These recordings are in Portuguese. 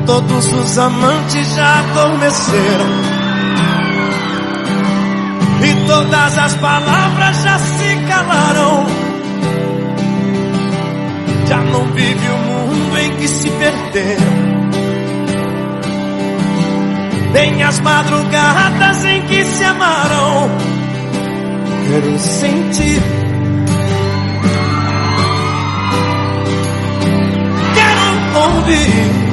Todos os amantes já adormeceram e todas as palavras já se calaram. Já não vive o mundo em que se perderam, nem as madrugadas em que se amaram. Quero sentir, quero ouvir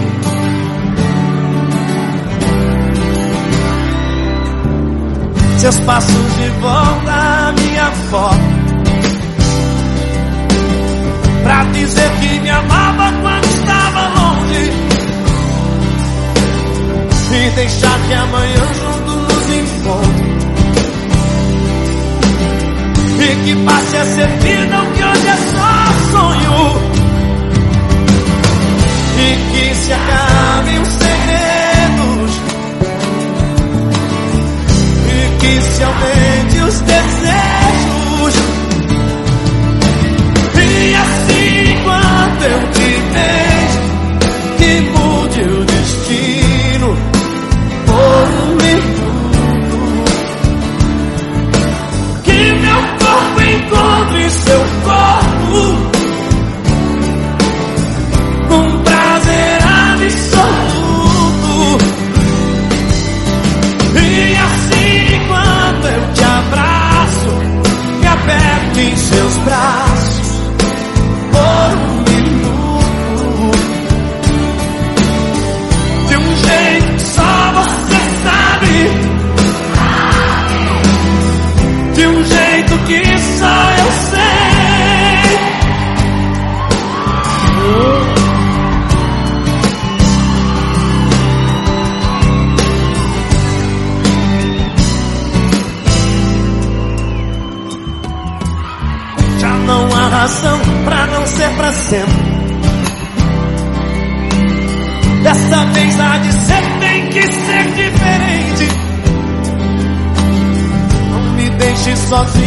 seus passos de volta à minha foto, pra dizer que me amava quando estava longe, e deixar que amanhã junto nos encontre, e que passe a ser vida o que hoje é só sonho, e que se acabem os segredos, e que se aumente os desejos, e assim quando eu te vejo, que mude o destino por um minuto, que meu corpo encontre seu corpo, um prazer absoluto, e assim quando eu te abraço, me aperto em seus braços por um minuto, de um jeito que só você sabe, de um jeito que só eu sei. Já não há razão pra não ser pra sempre. Dessa vez há de ser, tem que ser diferente. Não me deixe sozinho